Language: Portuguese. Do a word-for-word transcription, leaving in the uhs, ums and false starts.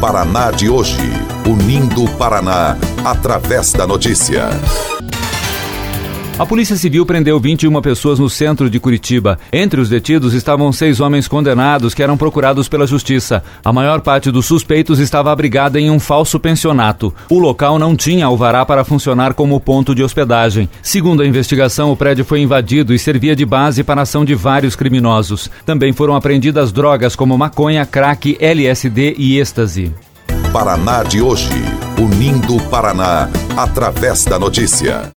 Paraná de hoje, unindo o Paraná através da notícia. A Polícia Civil prendeu vinte e uma pessoas no centro de Curitiba. Entre os detidos estavam seis homens condenados que eram procurados pela Justiça. A maior parte dos suspeitos estava abrigada em um falso pensionato. O local não tinha alvará para funcionar como ponto de hospedagem. Segundo a investigação, o prédio foi invadido e servia de base para a ação de vários criminosos. Também foram apreendidas drogas como maconha, crack, L S D e êxtase. Paraná de hoje, unindo o Paraná através da notícia.